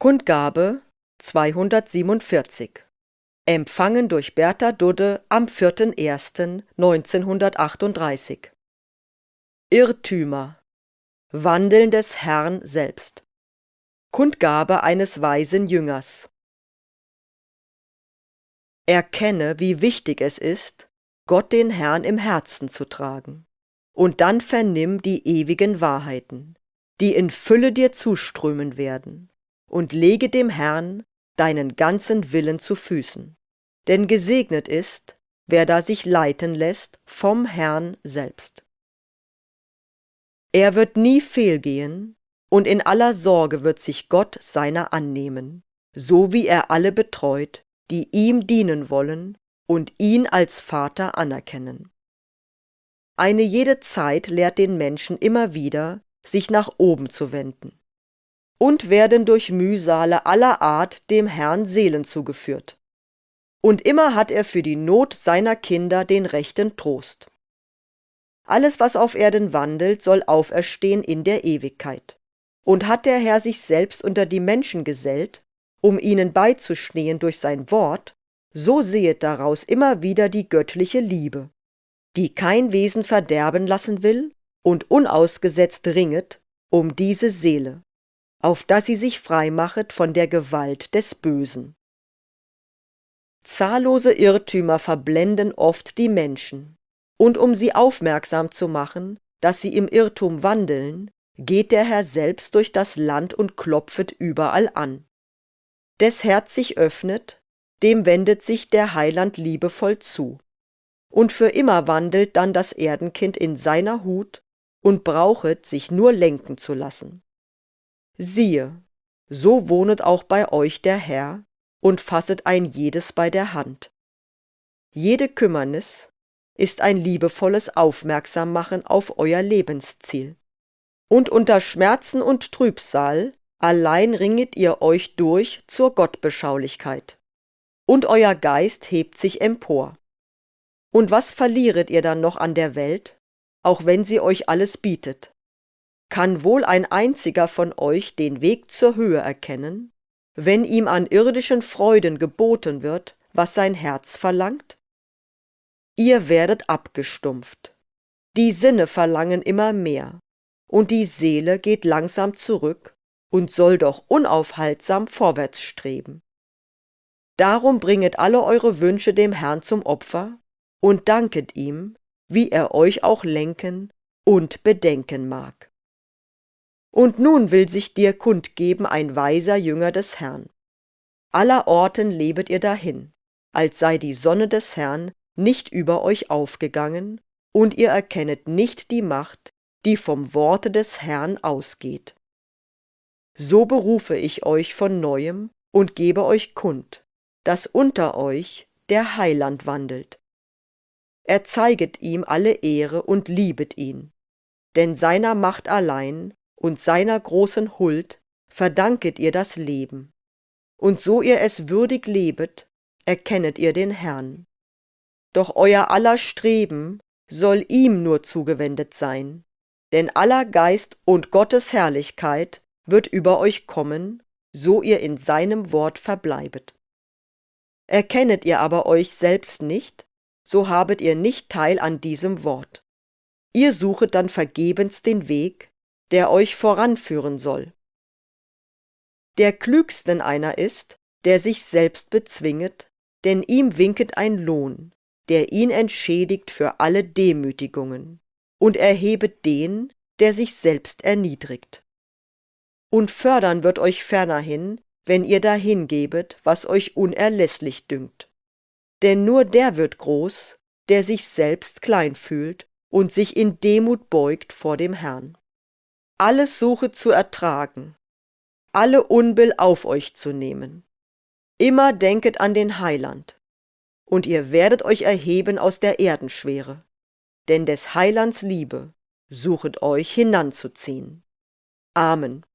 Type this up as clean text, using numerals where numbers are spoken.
Kundgabe 247. Empfangen durch Bertha Dudde am 4.1.1938. Irrtümer. Wandeln des Herrn selbst. Kundgabe eines weisen Jüngers. Erkenne, wie wichtig es ist, Gott den Herrn im Herzen zu tragen. Und dann vernimm die ewigen Wahrheiten, die in Fülle dir zuströmen werden, und lege dem Herrn deinen ganzen Willen zu Füßen. Denn gesegnet ist, wer da sich leiten lässt vom Herrn selbst. Er wird nie fehlgehen, und in aller Sorge wird sich Gott seiner annehmen, so wie er alle betreut, die ihm dienen wollen und ihn als Vater anerkennen. Eine jede Zeit lehrt den Menschen immer wieder, sich nach oben zu wenden, und werden durch Mühsale aller Art dem Herrn Seelen zugeführt. Und immer hat er für die Not seiner Kinder den rechten Trost. Alles, was auf Erden wandelt, soll auferstehen in der Ewigkeit. Und hat der Herr sich selbst unter die Menschen gesellt, um ihnen beizustehen durch sein Wort, so sehet daraus immer wieder die göttliche Liebe, die kein Wesen verderben lassen will und unausgesetzt ringet um diese Seele, auf dass sie sich frei machet von der Gewalt des Bösen. Zahllose Irrtümer verblenden oft die Menschen, und um sie aufmerksam zu machen, dass sie im Irrtum wandeln, geht der Herr selbst durch das Land und klopfet überall an. Des Herz sich öffnet, dem wendet sich der Heiland liebevoll zu. Und für immer wandelt dann das Erdenkind in seiner Hut und brauchet sich nur lenken zu lassen. Siehe, so wohnet auch bei euch der Herr und fasset ein jedes bei der Hand. Jede Kümmernis ist ein liebevolles Aufmerksammachen auf euer Lebensziel. Und unter Schmerzen und Trübsal allein ringet ihr euch durch zur Gottbeschaulichkeit. Und euer Geist hebt sich empor. Und was verlieret ihr dann noch an der Welt, auch wenn sie euch alles bietet? Kann wohl ein einziger von euch den Weg zur Höhe erkennen, wenn ihm an irdischen Freuden geboten wird, was sein Herz verlangt? Ihr werdet abgestumpft. Die Sinne verlangen immer mehr, und die Seele geht langsam zurück und soll doch unaufhaltsam vorwärts streben. Darum bringet alle eure Wünsche dem Herrn zum Opfer und danket ihm, wie er euch auch lenken und bedenken mag. Und nun will sich dir kundgeben ein weiser Jünger des Herrn. Allerorten lebet ihr dahin, als sei die Sonne des Herrn nicht über euch aufgegangen, und ihr erkennet nicht die Macht, die vom Worte des Herrn ausgeht. So berufe ich euch von Neuem und gebe euch kund, dass unter euch der Heiland wandelt. Erzeiget ihm alle Ehre und liebet ihn, denn seiner Macht allein und seiner großen Huld verdanket ihr das Leben. Und so ihr es würdig lebet, erkennet ihr den Herrn. Doch euer aller Streben soll ihm nur zugewendet sein, denn aller Geist und Gottes Herrlichkeit wird über euch kommen, so ihr in seinem Wort verbleibet. Erkennet ihr aber euch selbst nicht, so habet ihr nicht Teil an diesem Wort. Ihr suchet dann vergebens den Weg, der euch voranführen soll. Der klügsten einer ist, der sich selbst bezwinget, denn ihm winket ein Lohn, der ihn entschädigt für alle Demütigungen, und erhebet den, der sich selbst erniedrigt. Und fördern wird euch fernerhin, wenn ihr dahingebet, was euch unerlässlich dünkt. Denn nur der wird groß, der sich selbst klein fühlt und sich in Demut beugt vor dem Herrn. Alles suchet zu ertragen, alle Unbill auf euch zu nehmen. Immer denket an den Heiland, und ihr werdet euch erheben aus der Erdenschwere, denn des Heilands Liebe suchet euch hinanzuziehen. Amen.